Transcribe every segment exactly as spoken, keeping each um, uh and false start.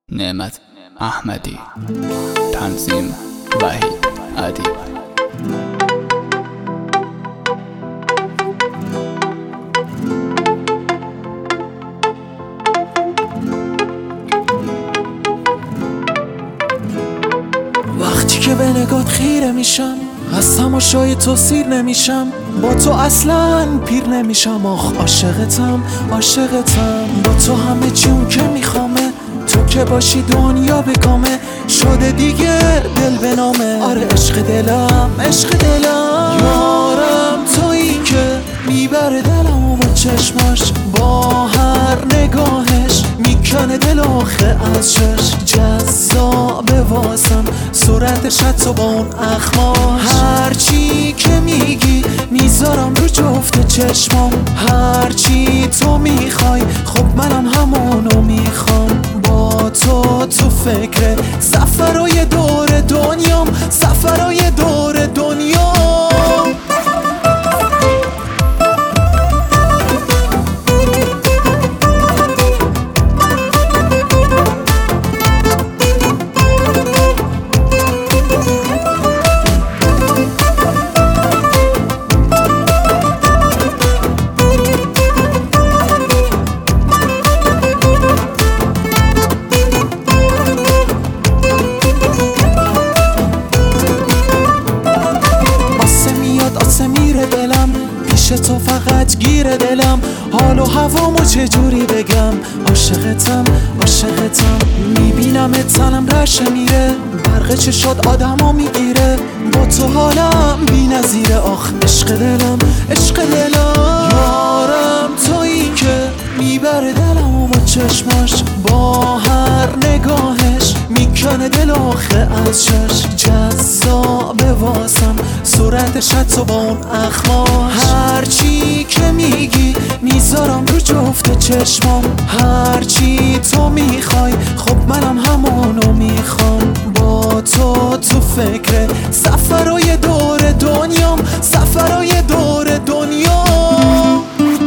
نعمت احمدی. تنظیم وحید ادیب. وقتی که به نگات خیره میشم، از تماشای تو سیر نمیشم، با تو اصلا پیر نمیشم. آخ عاشقتم عاشقتم، با تو همه چی اون که میخوامه، تو که باشی دنیا بگامه، شده دیگه دل به نامه. آره عشق دلم عشق دلم، یارم تویی که میبره دلمو با چشماش، با هر نگاهش میکنه دل آخه از شش. جذابه واسم صورتش حتی با اون اخماش، هرچی که میگی میذارم رو جفت چشمام، هرچی تو میخوای خب منم همونو میخوام. با تو تو فکر سفرهای دور دنیام، سفرهای دور دنیام. تو فقط گیر دلم، حال و هوامو چجوری بگم. عاشقتم عاشقتم، میبینم تنم رشه میره، برق چشات آدمو میگیره، با تو حالم بی نظیره. آخ عشق دلم عشق دلم، یارم تویی که میبره دلمو با چشماش، با هر نگاهش میکنه دل آخه از شش. جذابه واسم صورتش حتی با اون اخماش، هرچی که میگی میذارم رو جفت چشمام، هرچی تو میخوای خب منم همونو میخوام. با تو تو فکر سفرهای دور دنیام، سفرهای دور دنیام.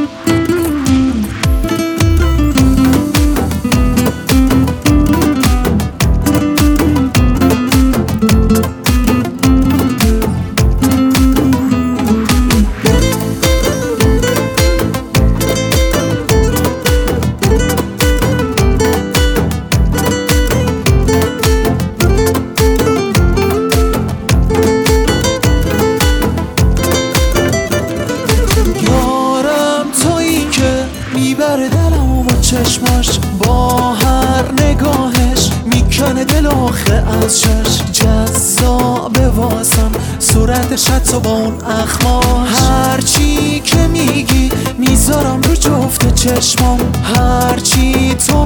میبره دلمو با چشماش، با هر نگاهش میکنه دل آخه از شش. جذابه واسم صورتش حتی با اون اخماش، هرچی که میگی میذارم رو جفت چشمام، هرچی تو